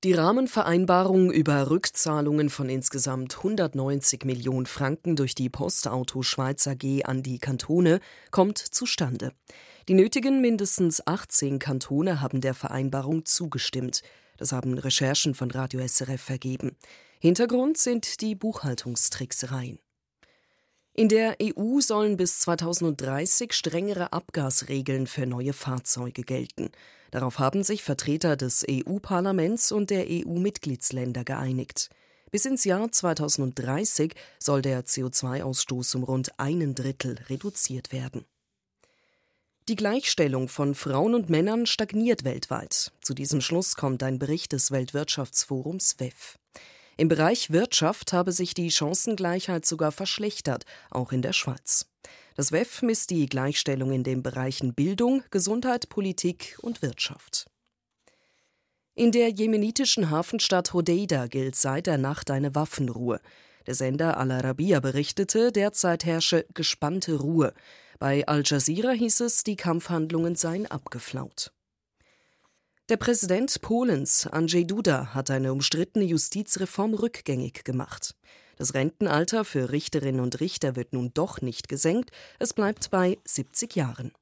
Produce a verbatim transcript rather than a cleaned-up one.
Die Rahmenvereinbarung über Rückzahlungen von insgesamt hundertneunzig Millionen Franken durch die Postauto Schweiz A G an die Kantone kommt zustande. Die nötigen mindestens achtzehn Kantone haben der Vereinbarung zugestimmt. Das haben Recherchen von Radio S R F ergeben. Hintergrund sind die Buchhaltungstricksereien. In der E U sollen bis zweitausenddreißig strengere Abgasregeln für neue Fahrzeuge gelten. Darauf haben sich Vertreter des E U-Parlaments und der E U-Mitgliedsländer geeinigt. Bis ins Jahr zweitausenddreißig soll der C O zwei Ausstoß um rund einen Drittel reduziert werden. Die Gleichstellung von Frauen und Männern stagniert weltweit. Zu diesem Schluss kommt ein Bericht des Weltwirtschaftsforums W E F. Im Bereich Wirtschaft habe sich die Chancengleichheit sogar verschlechtert, auch in der Schweiz. Das W E F misst die Gleichstellung in den Bereichen Bildung, Gesundheit, Politik und Wirtschaft. In der jemenitischen Hafenstadt Hodeida gilt seit der Nacht eine Waffenruhe. Der Sender Al Arabiya berichtete, derzeit herrsche gespannte Ruhe. Bei Al Jazeera hieß es, die Kampfhandlungen seien abgeflaut. Der Präsident Polens, Andrzej Duda, hat eine umstrittene Justizreform rückgängig gemacht. Das Rentenalter für Richterinnen und Richter wird nun doch nicht gesenkt, es bleibt bei siebzig Jahren.